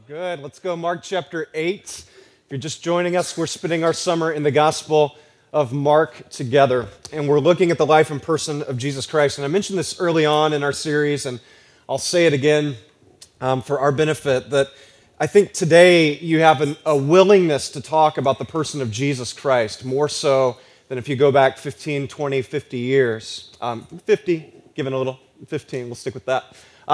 Good. Let's go Mark chapter 8. If you're just joining us, we're spending our summer in the Gospel of Mark together, and we're looking at the life and person of Jesus Christ. And I mentioned this early on in our series, and I'll say it again for our benefit, that I think today you have a willingness to talk about the person of Jesus Christ, more so than if you go back 15, 20, 50 years. 50, given a little, 15, we'll stick with that.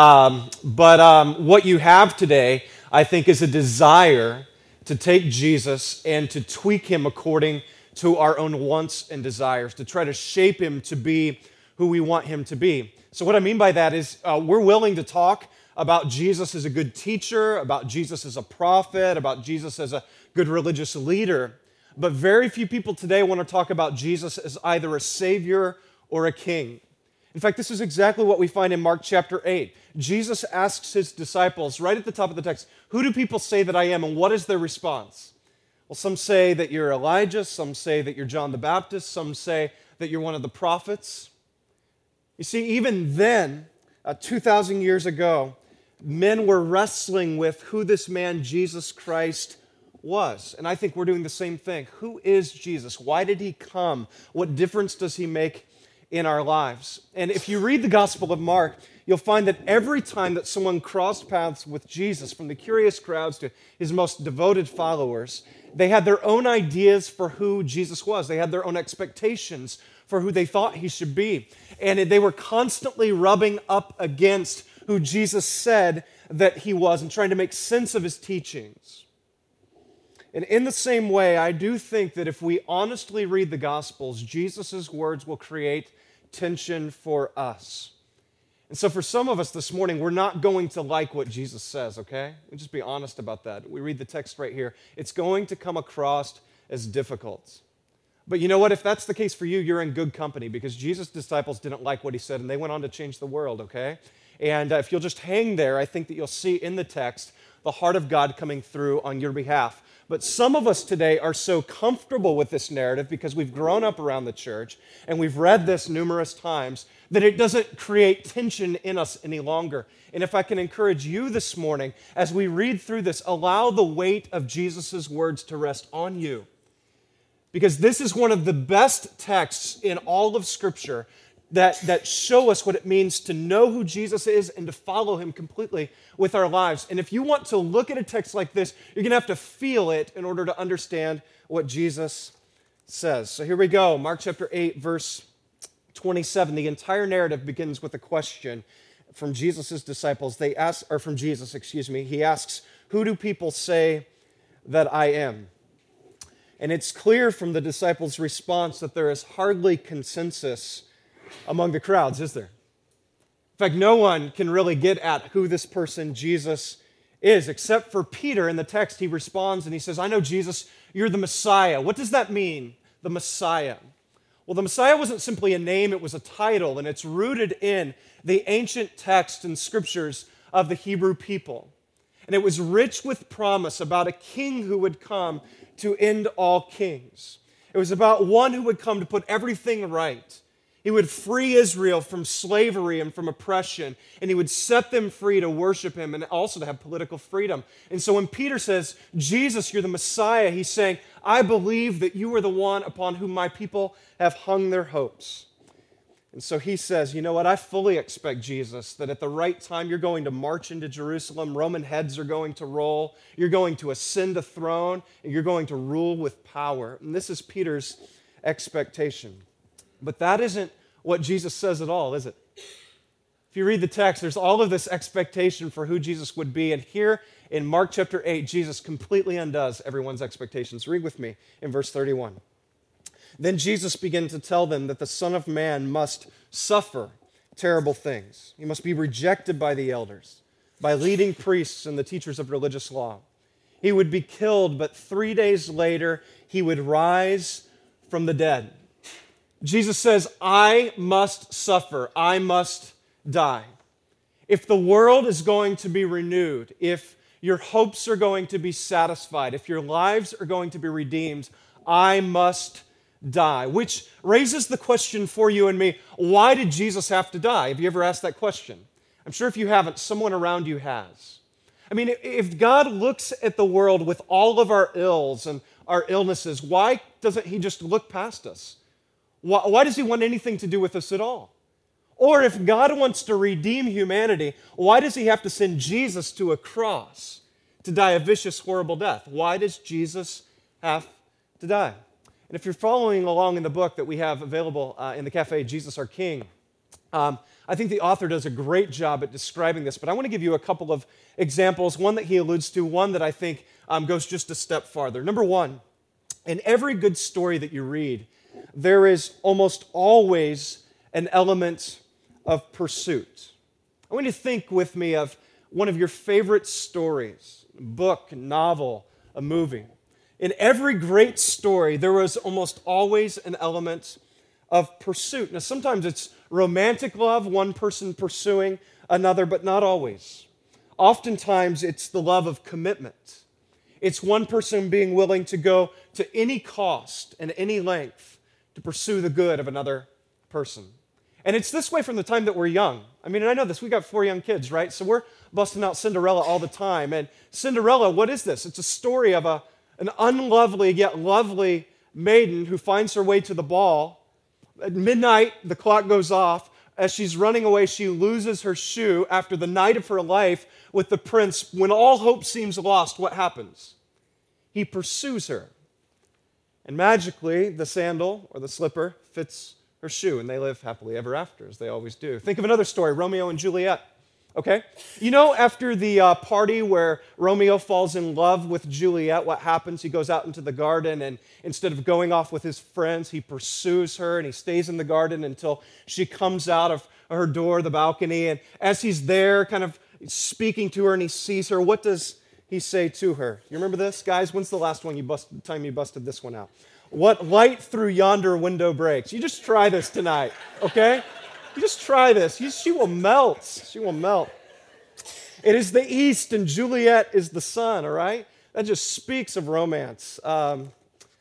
But what you have today, I think, is a desire to take Jesus and to tweak him according to our own wants and desires, to try to shape him to be who we want him to be. So what I mean by that is we're willing to talk about Jesus as a good teacher, about Jesus as a prophet, about Jesus as a good religious leader, but very few people today want to talk about Jesus as either a savior or a king. In fact, this is exactly what we find in Mark chapter 8. Jesus asks his disciples right at the top of the text, "Who do people say that I am?" And what is their response? Well, some say that you're Elijah, some say that you're John the Baptist, some say that you're one of the prophets. You see, even then, 2,000 years ago, men were wrestling with who this man Jesus Christ was. And I think we're doing the same thing. Who is Jesus? Why did he come? What difference does he make in our lives? And if you read the Gospel of Mark, you'll find that every time that someone crossed paths with Jesus, from the curious crowds to his most devoted followers, they had their own ideas for who Jesus was. They had their own expectations for who they thought he should be. And they were constantly rubbing up against who Jesus said that he was and trying to make sense of his teachings. And in the same way, I do think that if we honestly read the Gospels, Jesus' words will create tension for us. And so for some of us this morning, we're not going to like what Jesus says, okay? We'll just be honest about that. We read the text right here. It's going to come across as difficult. But you know what? If that's the case for you, you're in good company, because Jesus' disciples didn't like what he said, and they went on to change the world, okay? And if you'll just hang there, I think that you'll see in the text the heart of God coming through on your behalf. But some of us today are so comfortable with this narrative because we've grown up around the church and we've read this numerous times that it doesn't create tension in us any longer. And if I can encourage you this morning, as we read through this, allow the weight of Jesus' words to rest on you. Because this is one of the best texts in all of Scripture that show us what it means to know who Jesus is and to follow him completely with our lives. And if you want to look at a text like this, you're going to have to feel it in order to understand what Jesus says. So here we go, Mark chapter 8, verse 27. The entire narrative begins with a question from Jesus' disciples. He asks, "Who do people say that I am?" And it's clear from the disciples' response that there is hardly consensus among the crowds, is there? In fact, no one can really get at who this person Jesus is, except for Peter. In the text, he responds and he says, "I know, Jesus, you're the Messiah." What does that mean, the Messiah? Well, the Messiah wasn't simply a name, it was a title, and it's rooted in the ancient texts and scriptures of the Hebrew people. And it was rich with promise about a king who would come to end all kings. It was about one who would come to put everything right. He would free Israel from slavery and from oppression, and he would set them free to worship him and also to have political freedom. And so when Peter says, "Jesus, you're the Messiah," he's saying, "I believe that you are the one upon whom my people have hung their hopes." And so he says, "You know what? I fully expect, Jesus, that at the right time you're going to march into Jerusalem, Roman heads are going to roll, you're going to ascend a throne, and you're going to rule with power." And this is Peter's expectation. But that isn't what Jesus says at all, is it? If you read the text, there's all of this expectation for who Jesus would be. And here in Mark chapter 8, Jesus completely undoes everyone's expectations. Read with me in verse 31. "Then Jesus began to tell them that the Son of Man must suffer terrible things. He must be rejected by the elders, by leading priests and the teachers of religious law. He would be killed, but 3 days later he would rise from the dead." Jesus says, "I must suffer. I must die. If the world is going to be renewed, if your hopes are going to be satisfied, if your lives are going to be redeemed, I must die." Which raises the question for you and me, why did Jesus have to die? Have you ever asked that question? I'm sure if you haven't, someone around you has. I mean, if God looks at the world with all of our ills and our illnesses, why doesn't he just look past us? Why does he want anything to do with us at all? Or if God wants to redeem humanity, why does he have to send Jesus to a cross to die a vicious, horrible death? Why does Jesus have to die? And if you're following along in the book that we have available in the cafe, Jesus Our King, I think the author does a great job at describing this, but I want to give you a couple of examples, one that he alludes to, one that I think goes just a step farther. Number one, in every good story that you read, there is almost always an element of pursuit. I want you to think with me of one of your favorite stories, a book, a novel, a movie. In every great story, there was almost always an element of pursuit. Now, sometimes it's romantic love, one person pursuing another, but not always. Oftentimes, it's the love of commitment. It's one person being willing to go to any cost and any length to pursue the good of another person. And it's this way from the time that we're young. I mean, and I know this, we got 4 young kids, right? So we're busting out Cinderella all the time. And Cinderella, what is this? It's a story of an unlovely yet lovely maiden who finds her way to the ball. At midnight, the clock goes off. As she's running away, she loses her shoe after the night of her life with the prince. When all hope seems lost, what happens? He pursues her. And magically, the sandal or the slipper fits her shoe, and they live happily ever after, as they always do. Think of another story, Romeo and Juliet. Okay? You know, after the party where Romeo falls in love with Juliet, what happens? He goes out into the garden, and instead of going off with his friends, he pursues her, and he stays in the garden until she comes out of her door, the balcony, and as he's there kind of speaking to her and he sees her, what does he say to her? You remember this, guys? When's the last time you busted this one out? What light through yonder window breaks? You just try this tonight, okay? You just try this. She will melt. She will melt. It is the east and Juliet is the sun, all right? That just speaks of romance. Guys,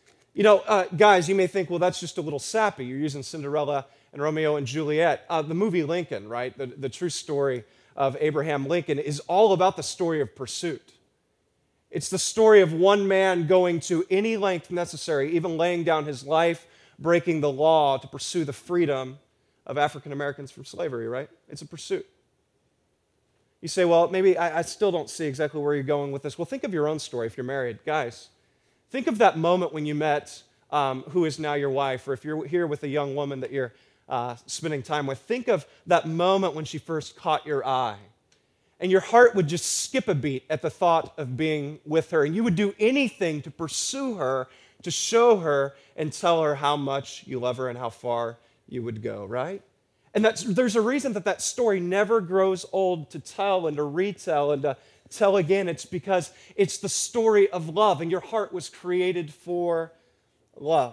you may think, well, that's just a little sappy. You're using Cinderella and Romeo and Juliet. The movie Lincoln, right? The true story of Abraham Lincoln is all about the story of pursuit. It's the story of one man going to any length necessary, even laying down his life, breaking the law to pursue the freedom of African Americans from slavery, right? It's a pursuit. You say, well, maybe I still don't see exactly where you're going with this. Well, think of your own story if you're married. Guys, think of that moment when you met who is now your wife, or if you're here with a young woman that you're spending time with. Think of that moment when she first caught your eye. And your heart would just skip a beat at the thought of being with her. And you would do anything to pursue her, to show her and tell her how much you love her and how far you would go, right? And there's a reason that story never grows old to tell and to retell and to tell again. It's because it's the story of love, and your heart was created for love.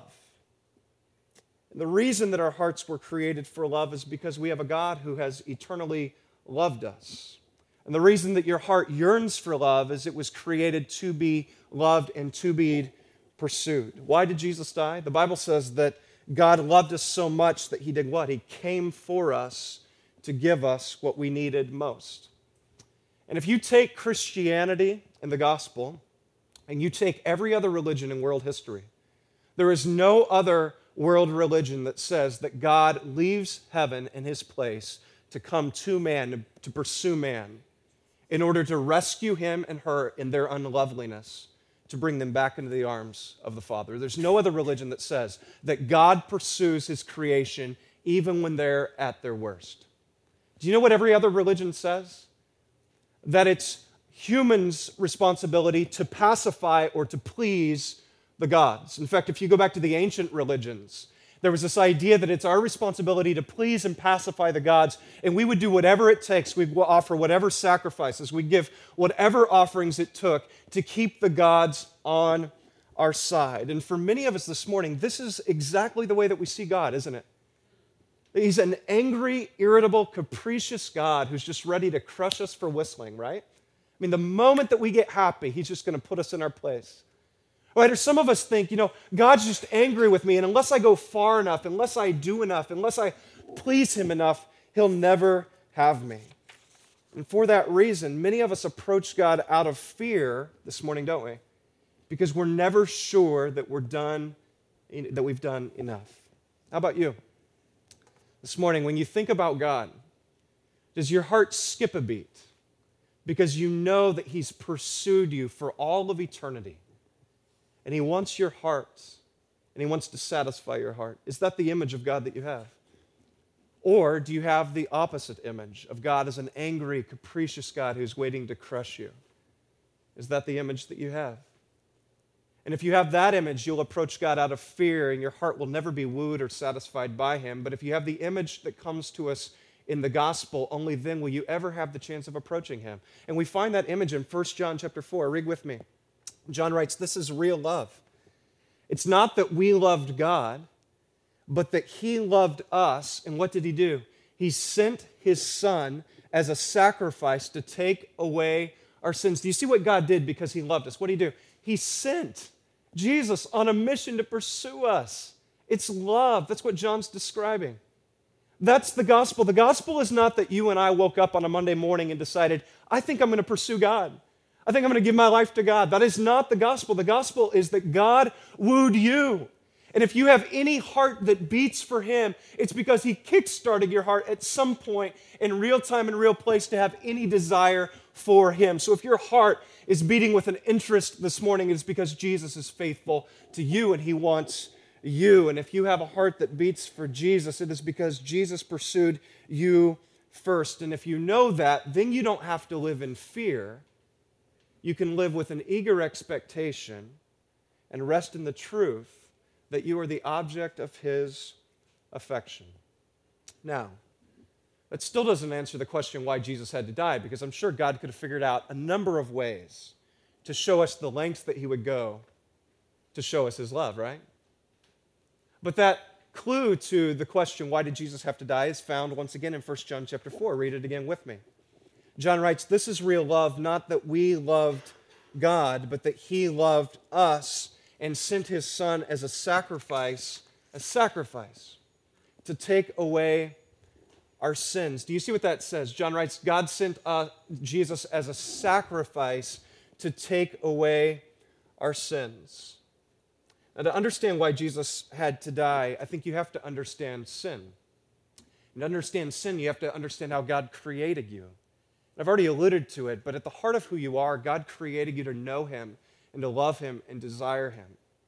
And the reason that our hearts were created for love is because we have a God who has eternally loved us. And the reason that your heart yearns for love is it was created to be loved and to be pursued. Why did Jesus die? The Bible says that God loved us so much that he did what? He came for us to give us what we needed most. And if you take Christianity and the gospel, and you take every other religion in world history, there is no other world religion that says that God leaves heaven and his place to come to man, to pursue man, in order to rescue him and her in their unloveliness, to bring them back into the arms of the Father. There's no other religion that says that God pursues his creation even when they're at their worst. Do you know what every other religion says? That it's humans' responsibility to pacify or to please the gods. In fact, if you go back to the ancient religions, there was this idea that it's our responsibility to please and pacify the gods, and we would do whatever it takes. We'd offer whatever sacrifices. We'd give whatever offerings it took to keep the gods on our side. And for many of us this morning, this is exactly the way that we see God, isn't it? He's an angry, irritable, capricious God who's just ready to crush us for whistling, right? I mean, the moment that we get happy, he's just going to put us in our place. Right? Or some of us think, God's just angry with me, and unless I go far enough, unless I do enough, unless I please him enough, he'll never have me. And for that reason, many of us approach God out of fear this morning, don't we? Because we're never sure that we've done enough. How about you? This morning, when you think about God, does your heart skip a beat? Because you know that He's pursued you for all of eternity. And He wants your heart, and He wants to satisfy your heart. Is that the image of God that you have? Or do you have the opposite image of God as an angry, capricious God who's waiting to crush you? Is that the image that you have? And if you have that image, you'll approach God out of fear, and your heart will never be wooed or satisfied by Him. But if you have the image that comes to us in the gospel, only then will you ever have the chance of approaching Him. And we find that image in 1 John chapter 4. Read with me. John writes, "This is real love. It's not that we loved God, but that He loved us." And what did He do? He sent His Son as a sacrifice to take away our sins. Do you see what God did because He loved us? What did He do? He sent Jesus on a mission to pursue us. It's love. That's what John's describing. That's the gospel. The gospel is not that you and I woke up on a Monday morning and decided, I think I'm going to pursue God. I think I'm going to give my life to God. That is not the gospel. The gospel is that God wooed you. And if you have any heart that beats for Him, it's because He kickstarted your heart at some point in real time and real place to have any desire for Him. So if your heart is beating with an interest this morning, it's because Jesus is faithful to you and He wants you. And if you have a heart that beats for Jesus, it is because Jesus pursued you first. And if you know that, then you don't have to live in fear. You can live with an eager expectation and rest in the truth that you are the object of His affection. Now, that still doesn't answer the question why Jesus had to die, because I'm sure God could have figured out a number of ways to show us the lengths that He would go to show us His love, right? But that clue to the question, why did Jesus have to die, is found once again in 1 John chapter 4. Read it again with me. John writes, "This is real love, not that we loved God, but that He loved us and sent His Son as a sacrifice to take away our sins." Do you see what that says? John writes, God sent Jesus as a sacrifice to take away our sins. Now, to understand why Jesus had to die, I think you have to understand sin. And to understand sin, you have to understand how God created you. I've already alluded to it, but at the heart of who you are, God created you to know Him and to love Him and desire Him,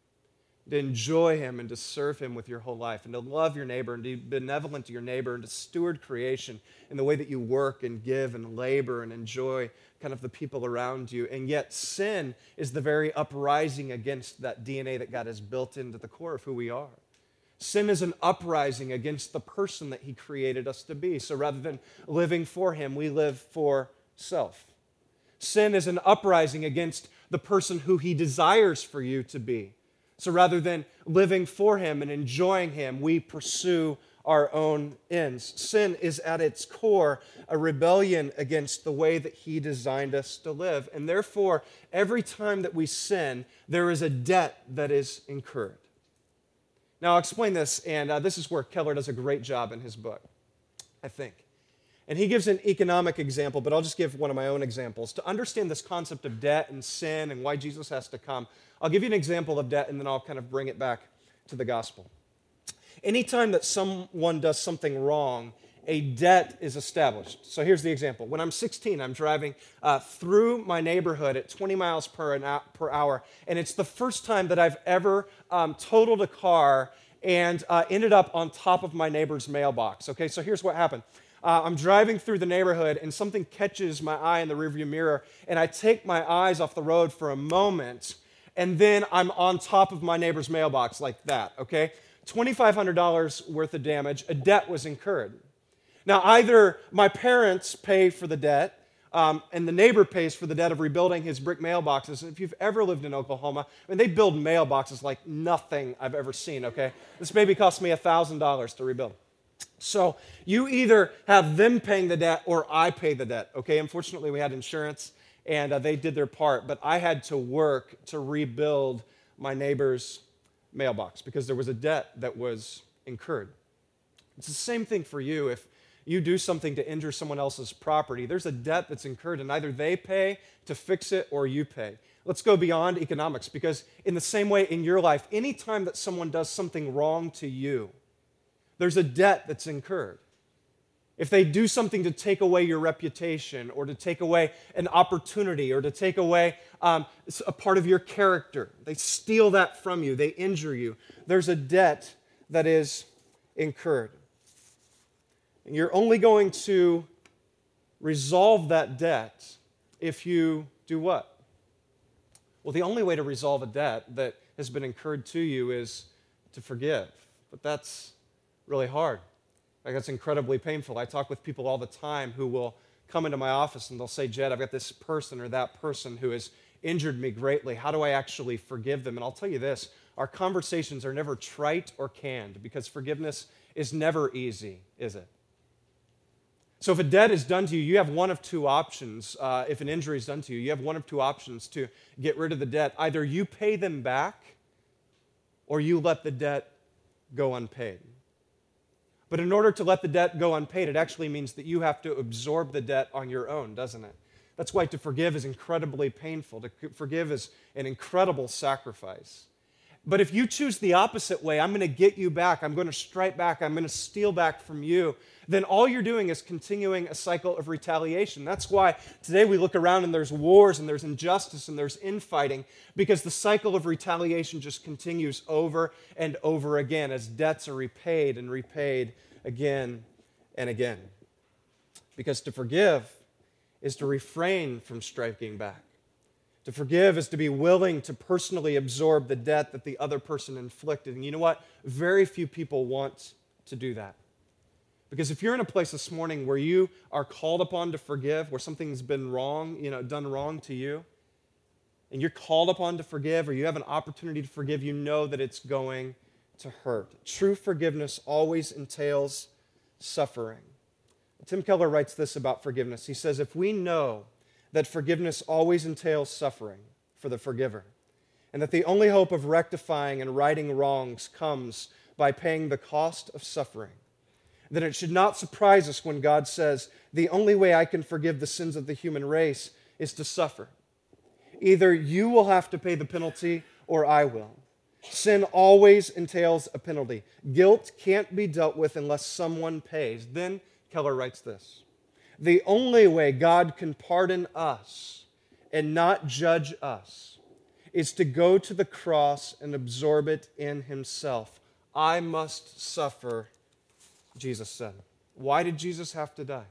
to enjoy Him and to serve Him with your whole life, and to love your neighbor and to be benevolent to your neighbor and to steward creation in the way that you work and give and labor and enjoy kind of the people around you. And yet sin is the very uprising against that DNA that God has built into the core of who we are. Sin is an uprising against the person that He created us to be. So rather than living for Him, we live for self. Sin is an uprising against the person who He desires for you to be. So rather than living for Him and enjoying Him, we pursue our own ends. Sin is at its core a rebellion against the way that He designed us to live. And therefore, every time that we sin, there is a debt that is incurred. Now, I'll explain this, and this is where Keller does a great job in his book, I think. And he gives an economic example, but I'll just give one of my own examples. To understand this concept of debt and sin and why Jesus has to come, I'll give you an example of debt, and then I'll kind of bring it back to the gospel. Anytime that someone does something wrong, a debt is established. So here's the example. When I'm 16, I'm driving through my neighborhood at 20 miles per hour, and it's the first time that I've ever totaled a car and ended up on top of my neighbor's mailbox. Okay, so here's what happened. I'm driving through the neighborhood, and something catches my eye in the rearview mirror, and I take my eyes off the road for a moment, and then I'm on top of my neighbor's mailbox like that, okay? $2,500 worth of damage. A debt was incurred. Now, either my parents pay for the debt, and the neighbor pays for the debt of rebuilding his brick mailboxes. If you've ever lived in Oklahoma, I mean, they build mailboxes like nothing I've ever seen, okay? This maybe cost me $1,000 to rebuild. So you either have them paying the debt or I pay the debt, okay? Unfortunately, we had insurance, and they did their part, but I had to work to rebuild my neighbor's mailbox because there was a debt that was incurred. It's the same thing for you. If you do something to injure someone else's property, there's a debt that's incurred, and either they pay to fix it or you pay. Let's go beyond economics, because in the same way in your life, anytime that someone does something wrong to you, there's a debt that's incurred. If they do something to take away your reputation or to take away an opportunity or to take away a part of your character, they steal that from you, they injure you, there's a debt that is incurred. And you're only going to resolve that debt if you do what? Well, the only way to resolve a debt that has been incurred to you is to forgive. But that's really hard. Like, that's incredibly painful. I talk with people all the time who will come into my office and they'll say, Jed, I've got this person or that person who has injured me greatly. How do I actually forgive them? And I'll tell you this, our conversations are never trite or canned because forgiveness is never easy, is it? So if a debt is done to you, you have one of two options. If an injury is done to you, you have one of two options to get rid of the debt. Either you pay them back or you let the debt go unpaid. But in order to let the debt go unpaid, it actually means that you have to absorb the debt on your own, doesn't it? That's why to forgive is incredibly painful. To forgive is an incredible sacrifice. But if you choose the opposite way, I'm going to get you back, I'm going to strike back, I'm going to steal back from you, then all you're doing is continuing a cycle of retaliation. That's why today we look around and there's wars and there's injustice and there's infighting, because the cycle of retaliation just continues over and over again as debts are repaid and repaid again and again. Because to forgive is to refrain from striking back. To forgive is to be willing to personally absorb the debt that the other person inflicted. And you know what? Very few people want to do that. Because if you're in a place this morning where you are called upon to forgive, where something's been wrong, done wrong to you, and you're called upon to forgive, or you have an opportunity to forgive, you know that it's going to hurt. True forgiveness always entails suffering. Tim Keller writes this about forgiveness. He says, if we know that forgiveness always entails suffering for the forgiver, and that the only hope of rectifying and righting wrongs comes by paying the cost of suffering, then it should not surprise us when God says, the only way I can forgive the sins of the human race is to suffer. Either you will have to pay the penalty or I will. Sin always entails a penalty. Guilt can't be dealt with unless someone pays. Then Keller writes this, the only way God can pardon us and not judge us is to go to the cross and absorb it in himself. I must suffer, Jesus said. Why did Jesus have to die?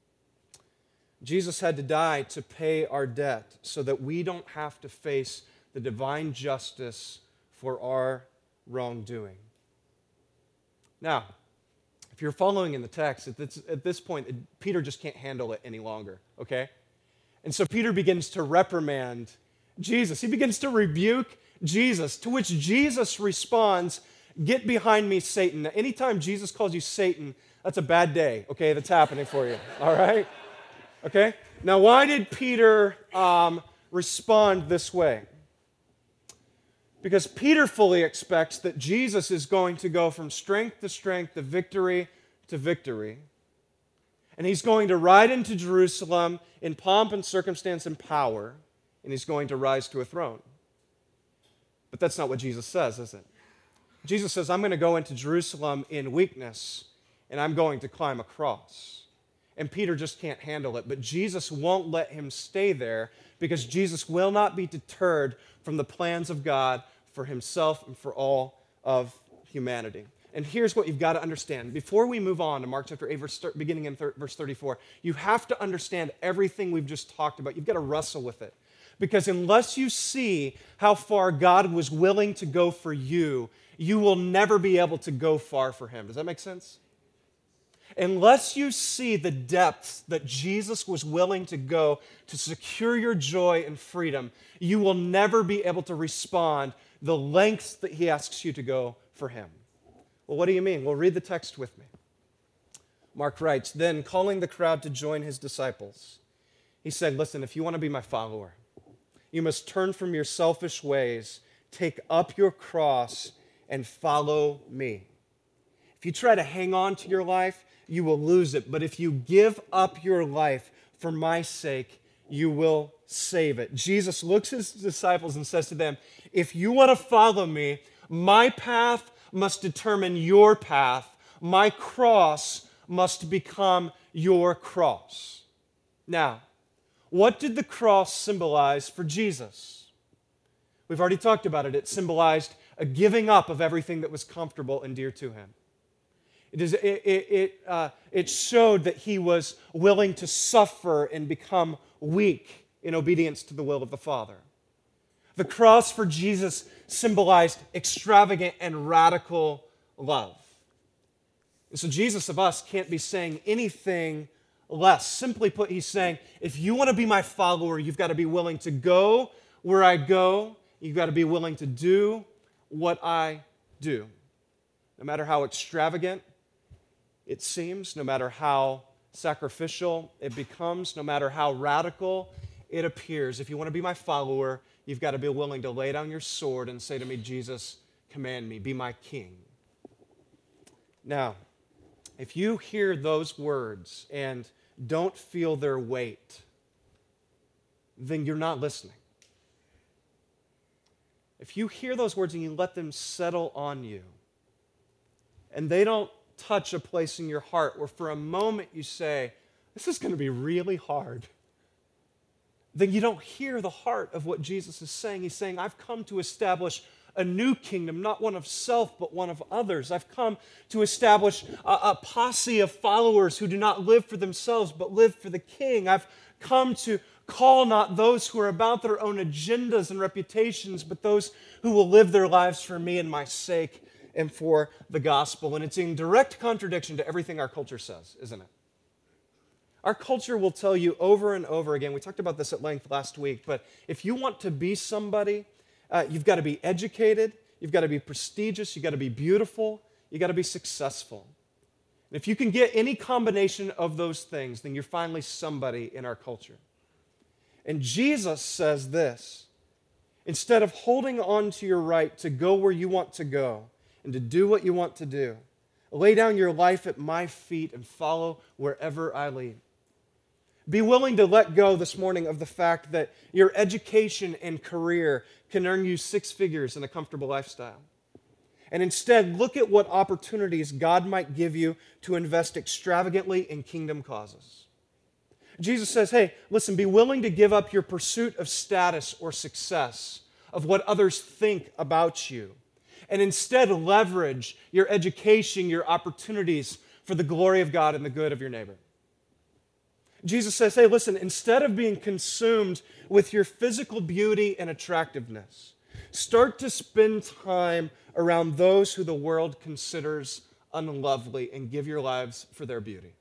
Jesus had to die to pay our debt so that we don't have to face the divine justice for our wrongdoing. Now, if you're following in the text, at this point, Peter just can't handle it any longer, okay? And so Peter begins to reprimand Jesus. He begins to rebuke Jesus, to which Jesus responds, get behind me, Satan. Now, anytime Jesus calls you Satan, that's a bad day, okay? That's happening for you, all right? Okay? Now, why did Peter respond this way? Because Peter fully expects that Jesus is going to go from strength to strength, to victory to victory. And he's going to ride into Jerusalem in pomp and circumstance and power, and he's going to rise to a throne. But that's not what Jesus says, is it? Jesus says, I'm going to go into Jerusalem in weakness, and I'm going to climb a cross. And Peter just can't handle it. But Jesus won't let him stay there, because Jesus will not be deterred from the plans of God for himself and for all of humanity. And here's what you've got to understand. Before we move on to Mark chapter 8, beginning in verse 34, you have to understand everything we've just talked about. You've got to wrestle with it. Because unless you see how far God was willing to go for you, you will never be able to go far for him. Does that make sense? Unless you see the depths that Jesus was willing to go to secure your joy and freedom, you will never be able to respond the lengths that he asks you to go for him. Well, what do you mean? Well, read the text with me. Mark writes, then calling the crowd to join his disciples, he said, listen, if you want to be my follower, you must turn from your selfish ways, take up your cross, and follow me. If you try to hang on to your life, you will lose it. But if you give up your life for my sake, you will save it. Jesus looks at his disciples and says to them, if you want to follow me, my path must determine your path. My cross must become your cross. Now, what did the cross symbolize for Jesus? We've already talked about it. It symbolized a giving up of everything that was comfortable and dear to him. It showed that he was willing to suffer and become weak in obedience to the will of the Father. The cross for Jesus symbolized extravagant and radical love. And so Jesus of us can't be saying anything less. Simply put, he's saying, if you want to be my follower, you've got to be willing to go where I go. You've got to be willing to do what I do. No matter how extravagant it seems, no matter how sacrificial it becomes, no matter how radical it appears, if you want to be my follower, you've got to be willing to lay down your sword and say to me, Jesus, command me, be my king. Now, if you hear those words and don't feel their weight, then you're not listening. If you hear those words and you let them settle on you, and they don't touch a place in your heart where for a moment you say, this is going to be really hard, then you don't hear the heart of what Jesus is saying. He's saying, I've come to establish a new kingdom, not one of self, but one of others. I've come to establish a posse of followers who do not live for themselves, but live for the King. I've come to call not those who are about their own agendas and reputations, but those who will live their lives for me and my sake and for the gospel. And it's in direct contradiction to everything our culture says, isn't it? Our culture will tell you over and over again, we talked about this at length last week, but if you want to be somebody, you've got to be educated, you've got to be prestigious, you've got to be beautiful, you've got to be successful. And if you can get any combination of those things, then you're finally somebody in our culture. And Jesus says this, instead of holding on to your right to go where you want to go and to do what you want to do, lay down your life at my feet and follow wherever I lead. Be willing to let go this morning of the fact that your education and career can earn you 6 figures and a comfortable lifestyle. And instead, look at what opportunities God might give you to invest extravagantly in kingdom causes. Jesus says, hey, listen, be willing to give up your pursuit of status or success, of what others think about you, and instead leverage your education, your opportunities for the glory of God and the good of your neighbor. Jesus says, hey, listen, instead of being consumed with your physical beauty and attractiveness, start to spend time around those who the world considers unlovely and give your lives for their beauty.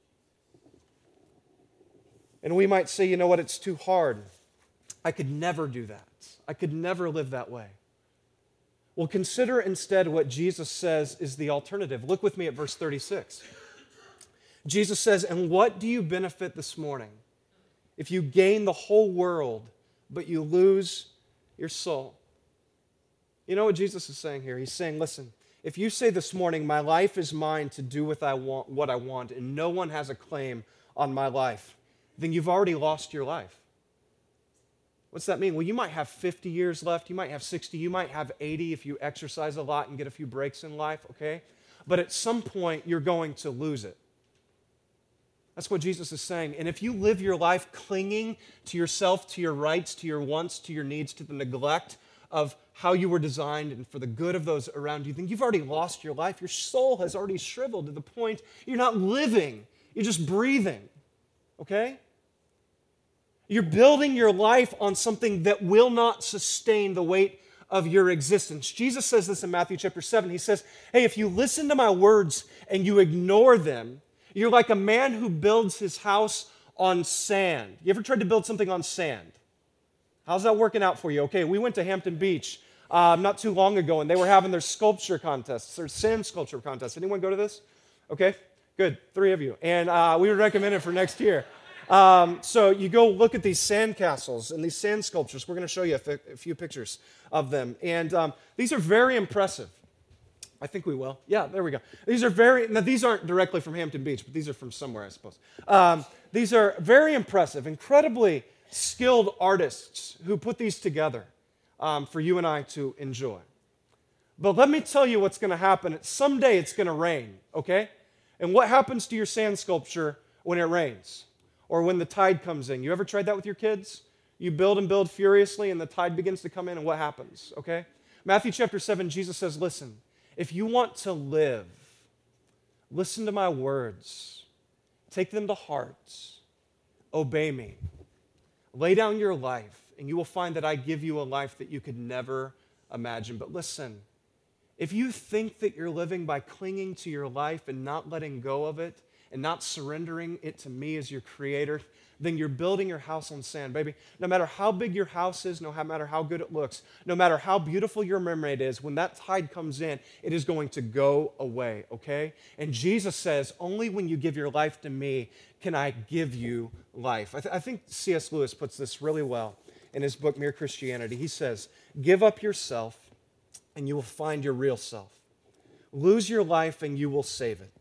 And we might say, you know what, it's too hard. I could never do that. I could never live that way. Well, consider instead what Jesus says is the alternative. Look with me at verse 36. Jesus says, and what do you benefit this morning if you gain the whole world, but you lose your soul? You know what Jesus is saying here? He's saying, listen, if you say this morning, my life is mine to do what I want, and no one has a claim on my life, then you've already lost your life. What's that mean? Well, you might have 50 years left, you might have 60, you might have 80 if you exercise a lot and get a few breaks in life, okay? But at some point, you're going to lose it. That's what Jesus is saying. And if you live your life clinging to yourself, to your rights, to your wants, to your needs, to the neglect of how you were designed and for the good of those around you, then you've already lost your life. Your soul has already shriveled to the point you're not living, you're just breathing, okay? You're building your life on something that will not sustain the weight of your existence. Jesus says this in Matthew chapter 7. He says, hey, if you listen to my words and you ignore them, you're like a man who builds his house on sand. You ever tried to build something on sand? How's that working out for you? Okay, we went to Hampton Beach not too long ago, and they were having their sculpture contests, their sand sculpture contests. Anyone go to this? Okay, good, 3 of you. And we would recommend it for next year. So you go look at these sand castles and these sand sculptures. We're going to show you a few pictures of them. And these are very impressive. I think we will. Yeah, there we go. Now these aren't directly from Hampton Beach, but these are from somewhere, I suppose. These are very impressive, incredibly skilled artists who put these together for you and I to enjoy. But let me tell you what's going to happen. Someday it's going to rain, okay? And what happens to your sand sculpture when it rains or when the tide comes in? You ever tried that with your kids? You build and build furiously and the tide begins to come in, and what happens, okay? Matthew chapter 7, Jesus says, listen, if you want to live, listen to my words. Take them to heart. Obey me. Lay down your life, and you will find that I give you a life that you could never imagine. But listen, if you think that you're living by clinging to your life and not letting go of it and not surrendering it to me as your creator, then you're building your house on sand, baby. No matter how big your house is, no matter how good it looks, no matter how beautiful your mermaid is, when that tide comes in, it is going to go away, okay? And Jesus says, only when you give your life to me can I give you life. I think C.S. Lewis puts this really well in his book, Mere Christianity. He says, give up yourself and you will find your real self. Lose your life and you will save it.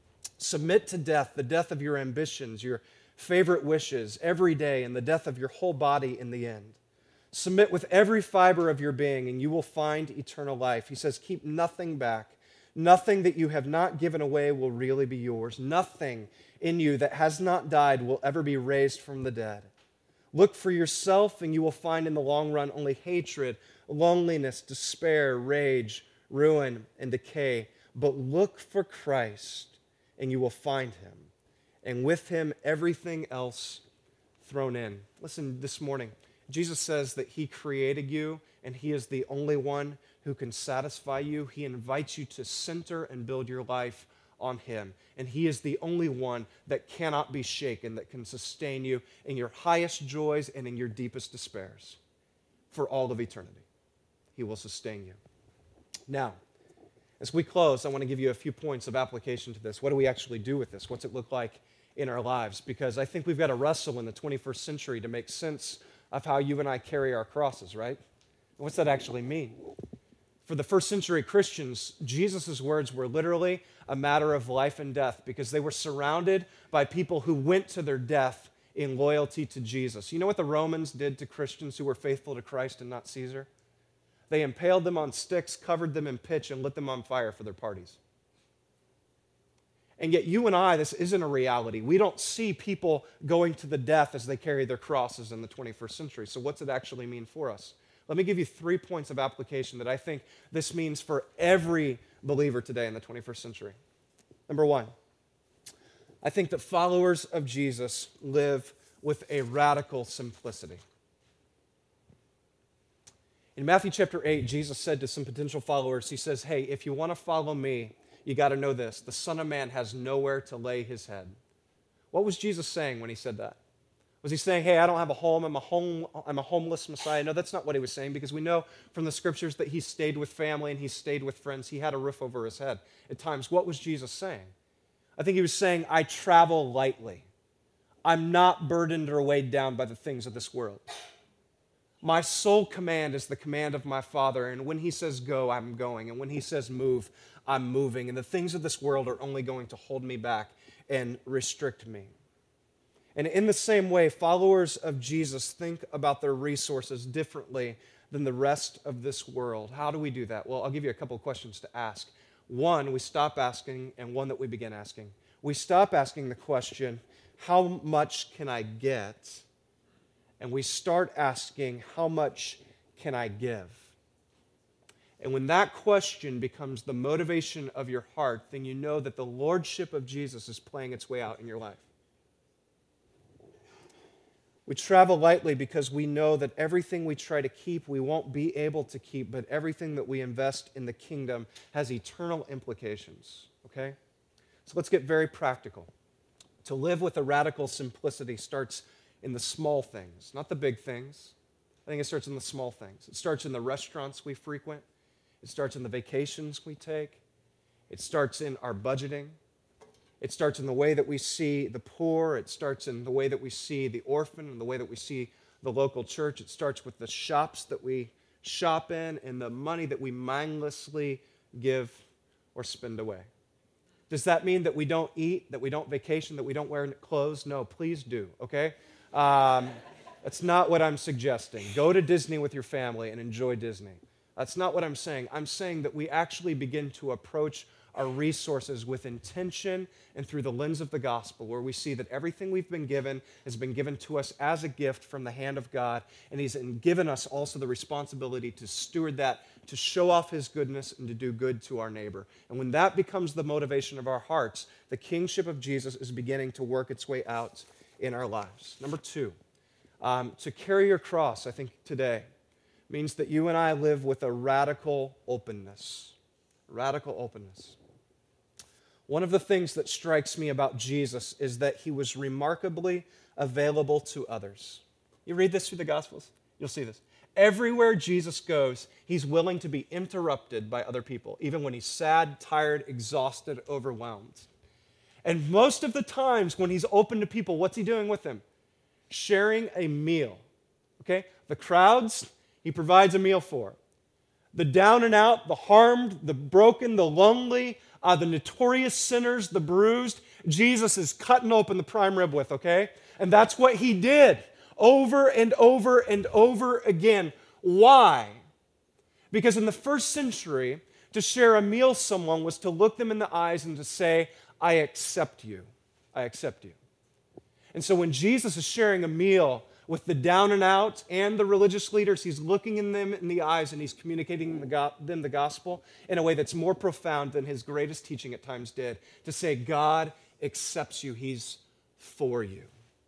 Submit to death, the death of your ambitions, your favorite wishes every day, and the death of your whole body in the end. Submit with every fiber of your being, and you will find eternal life. He says, keep nothing back. Nothing that you have not given away will really be yours. Nothing in you that has not died will ever be raised from the dead. Look for yourself, and you will find in the long run only hatred, loneliness, despair, rage, ruin, and decay. But look for Christ, and you will find him. And with him, everything else thrown in. Listen, this morning, Jesus says that he created you, and he is the only one who can satisfy you. He invites you to center and build your life on him. And he is the only one that cannot be shaken, that can sustain you in your highest joys and in your deepest despairs for all of eternity. He will sustain you. Now, as we close, I want to give you a few points of application to this. What do we actually do with this? What's it look like in our lives? Because I think we've got to wrestle in the 21st century to make sense of how you and I carry our crosses, right? What's that actually mean? For the first century Christians, Jesus' words were literally a matter of life and death because they were surrounded by people who went to their death in loyalty to Jesus. You know what the Romans did to Christians who were faithful to Christ and not Caesar? They impaled them on sticks, covered them in pitch, and lit them on fire for their parties. And yet you and I, this isn't a reality. We don't see people going to the death as they carry their crosses in the 21st century. So what's it actually mean for us? Let me give you 3 points of application that I think this means for every believer today in the 21st century. Number 1, I think that followers of Jesus live with a radical simplicity. In Matthew chapter 8, Jesus said to some potential followers, he says, hey, if you want to follow me, you got to know this. The Son of Man has nowhere to lay his head. What was Jesus saying when he said that? Was he saying, hey, I don't have a home, I'm a homeless Messiah? No, that's not what he was saying, because we know from the scriptures that he stayed with family and he stayed with friends. He had a roof over his head at times. What was Jesus saying? I think he was saying, I travel lightly. I'm not burdened or weighed down by the things of this world. My sole command is the command of my Father, and when he says go, I'm going, and when he says move, I'm moving, and the things of this world are only going to hold me back and restrict me. And in the same way, followers of Jesus think about their resources differently than the rest of this world. How do we do that? Well, I'll give you a couple of questions to ask. One, we stop asking, and one that we begin asking. We stop asking the question, how much can I get? And we start asking, how much can I give? And when that question becomes the motivation of your heart, then you know that the lordship of Jesus is playing its way out in your life. We travel lightly because we know that everything we try to keep, we won't be able to keep, but everything that we invest in the kingdom has eternal implications, okay? So let's get very practical. To live with a radical simplicity starts in the small things, not the big things. I think it starts in the small things. It starts in the restaurants we frequent. It starts in the vacations we take. It starts in our budgeting. It starts in the way that we see the poor. It starts in the way that we see the orphan and the way that we see the local church. It starts with the shops that we shop in and the money that we mindlessly give or spend away. Does that mean that we don't eat, that we don't vacation, that we don't wear clothes? No, please do, okay? That's not what I'm suggesting. Go to Disney with your family and enjoy Disney. That's not what I'm saying. I'm saying that we actually begin to approach our resources with intention and through the lens of the gospel, where we see that everything we've been given has been given to us as a gift from the hand of God, and He's given us also the responsibility to steward that, to show off His goodness, and to do good to our neighbor. And when that becomes the motivation of our hearts, the kingship of Jesus is beginning to work its way out in our lives. Number two, to carry your cross, I think today, means that you and I live with a radical openness. Radical openness. One of the things that strikes me about Jesus is that He was remarkably available to others. You read this through the Gospels, you'll see this. Everywhere Jesus goes, He's willing to be interrupted by other people, even when He's sad, tired, exhausted, overwhelmed. And most of the times when He's open to people, what's He doing with them? Sharing a meal. Okay? The crowds, He provides a meal for. The down and out, the harmed, the broken, the lonely, the notorious sinners, the bruised, Jesus is cutting open the prime rib with, okay? And that's what He did over and over and over again. Why? Because in the first century, to share a meal with someone was to look them in the eyes and to say, I accept you. I accept you. And so when Jesus is sharing a meal with the down and out and the religious leaders, He's looking them in the eyes and He's communicating them the gospel in a way that's more profound than His greatest teaching at times did, to say God accepts you, He's for you.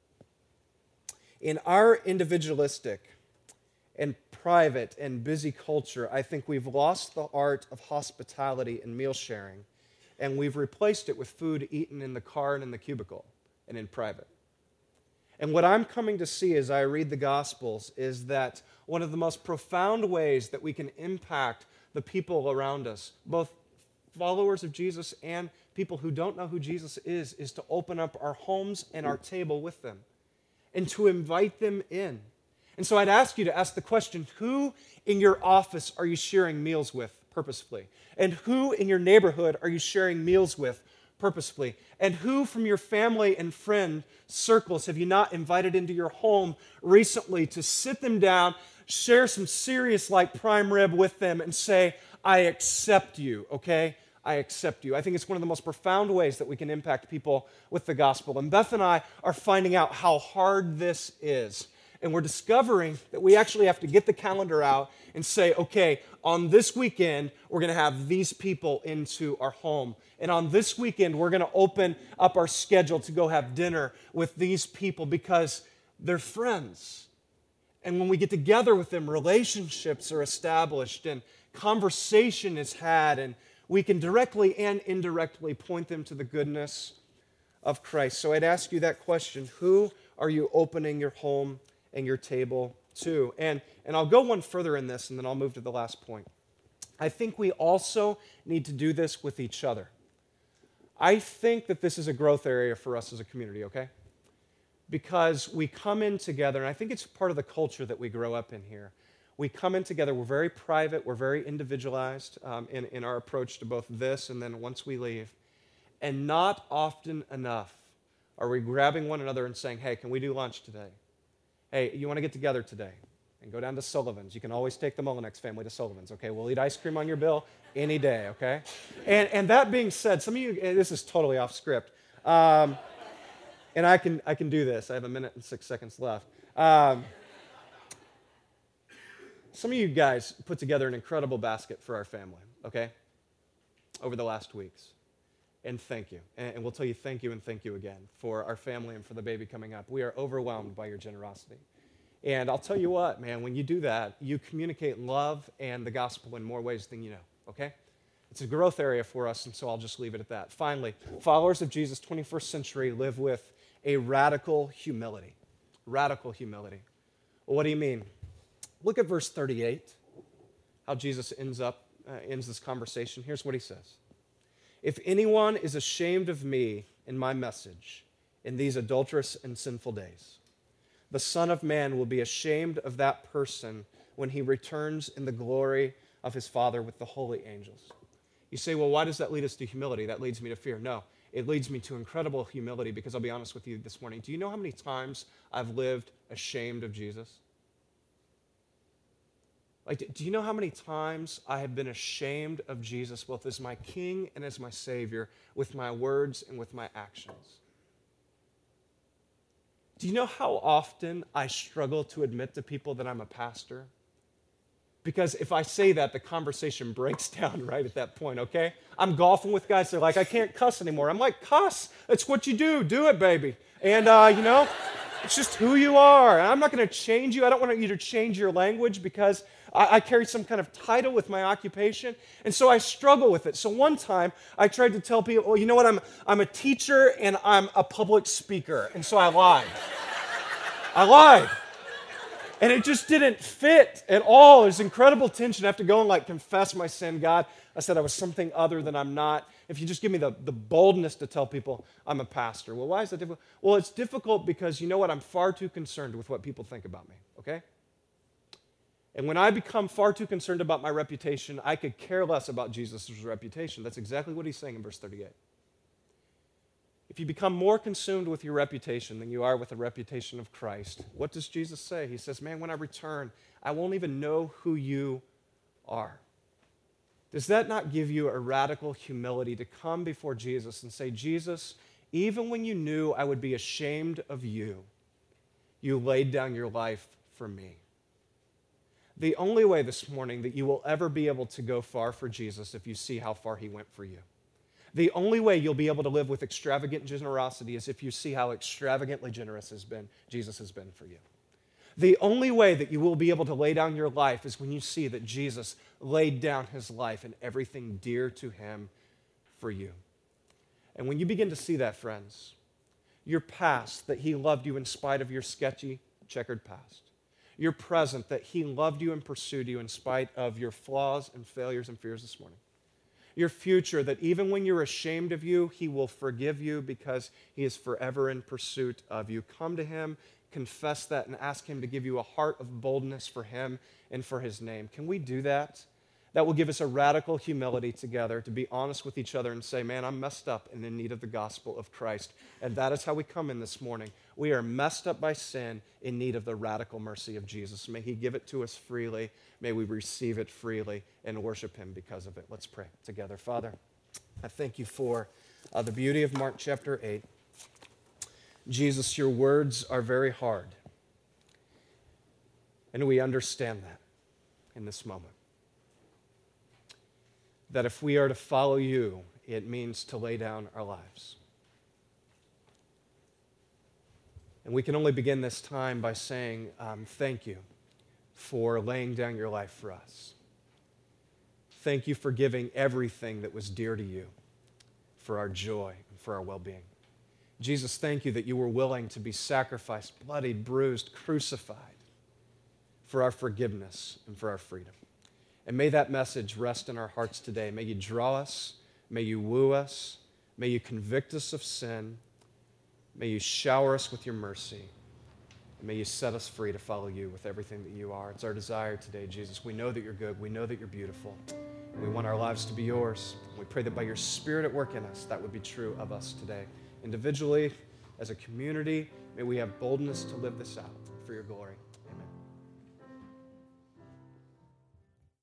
In our individualistic and private and busy culture, I think we've lost the art of hospitality and meal sharing, and we've replaced it with food eaten in the car and in the cubicle and in private. And what I'm coming to see as I read the Gospels is that one of the most profound ways that we can impact the people around us, both followers of Jesus and people who don't know who Jesus is to open up our homes and our table with them and to invite them in. And so I'd ask you to ask the question, who in your office are you sharing meals with purposefully? And who in your neighborhood are you sharing meals with purposefully? And who from your family and friend circles have you not invited into your home recently to sit them down, share some serious like prime rib with them and say, I accept you, okay? I accept you. I think it's one of the most profound ways that we can impact people with the gospel. And Beth and I are finding out how hard this is. And we're discovering that we actually have to get the calendar out and say, okay, on this weekend, we're going to have these people into our home. And on this weekend, we're going to open up our schedule to go have dinner with these people because they're friends. And when we get together with them, relationships are established and conversation is had, and we can directly and indirectly point them to the goodness of Christ. So I'd ask you that question, who are you opening your home and your table to? And I'll go one further in this, and then I'll move to the last point. I think we also need to do this with each other. I think that this is a growth area for us as a community, okay? Because we come in together, and I think it's part of the culture that we grow up in here. We come in together, we're very private, we're very individualized in our approach to both this and then once we leave. And not often enough are we grabbing one another and saying, hey, can we do lunch today? Hey, you want to get together today and go down to Sullivan's? You can always take the Molinex family to Sullivan's, okay? We'll eat ice cream on your bill any day, okay? And that being said, some of you, this is totally off script, and I can do this. I have 1 minute and 6 seconds left. Some of you guys put together an incredible basket for our family, okay, over the last weeks. And thank you. And we'll tell you thank you and thank you again for our family and for the baby coming up. We are overwhelmed by your generosity. And I'll tell you what, man, when you do that, you communicate love and the gospel in more ways than you know, okay? It's a growth area for us, and so I'll just leave it at that. Finally, followers of Jesus, 21st century, live with a radical humility. Radical humility. Well, what do you mean? Look at verse 38, how Jesus ends this conversation. Here's what He says. If anyone is ashamed of me and my message in these adulterous and sinful days, the Son of Man will be ashamed of that person when He returns in the glory of His Father with the holy angels. You say, well, why does that lead us to humility? That leads me to fear. No, it leads me to incredible humility because I'll be honest with you this morning. Do you know how many times I've lived ashamed of Jesus? Like, do you know how many times I have been ashamed of Jesus, both as my King and as my Savior, with my words and with my actions? Do you know how often I struggle to admit to people that I'm a pastor? Because if I say that, the conversation breaks down right at that point, okay? I'm golfing with guys, they're like, I can't cuss anymore. I'm like, cuss. It's what you do. Do it, baby. And, it's just who you are. And I'm not going to change you. I don't want you to change your language because I carry some kind of title with my occupation. And so I struggle with it. So one time I tried to tell people, well, you know what? I'm a teacher and I'm a public speaker. And so I lied. I lied. And it just didn't fit at all. There's incredible tension. I have to go and confess my sin. God, I said I was something other than I'm not. If you just give me the boldness to tell people I'm a pastor. Well, why is that difficult? Well, it's difficult because you know what? I'm far too concerned with what people think about me, okay? And when I become far too concerned about my reputation, I could care less about Jesus' reputation. That's exactly what he's saying in verse 38. If you become more consumed with your reputation than you are with the reputation of Christ, what does Jesus say? He says, man, when I return, I won't even know who you are. Does that not give you a radical humility to come before Jesus and say, Jesus, even when you knew I would be ashamed of you, you laid down your life for me? The only way this morning that you will ever be able to go far for Jesus if you see how far he went for you. The only way you'll be able to live with extravagant generosity is if you see how extravagantly generous Jesus has been for you. The only way that you will be able to lay down your life is when you see that Jesus laid down his life and everything dear to him for you. And when you begin to see that, friends, your past, that he loved you in spite of your sketchy, checkered past. Your present, that he loved you and pursued you in spite of your flaws and failures and fears this morning. Your future, that even when you're ashamed of you, he will forgive you because he is forever in pursuit of you. Come to him, confess that, and ask him to give you a heart of boldness for him and for his name. Can we do that? That will give us a radical humility together to be honest with each other and say, man, I'm messed up and in need of the gospel of Christ. And that is how we come in this morning. We are messed up by sin in need of the radical mercy of Jesus. May he give it to us freely. May we receive it freely and worship him because of it. Let's pray together. Father, I thank you for the beauty of Mark chapter 8. Jesus, your words are very hard. And we understand that in this moment. That if we are to follow you, it means to lay down our lives. And we can only begin this time by saying thank you for laying down your life for us. Thank you for giving everything that was dear to you for our joy and for our well-being. Jesus, thank you that you were willing to be sacrificed, bloodied, bruised, crucified for our forgiveness and for our freedom. And may that message rest in our hearts today. May you draw us, may you woo us, may you convict us of sin, may you shower us with your mercy, and may you set us free to follow you with everything that you are. It's our desire today, Jesus. We know that you're good. We know that you're beautiful. And we want our lives to be yours. We pray that by your Spirit at work in us, that would be true of us today. Individually, as a community, may we have boldness to live this out for your glory.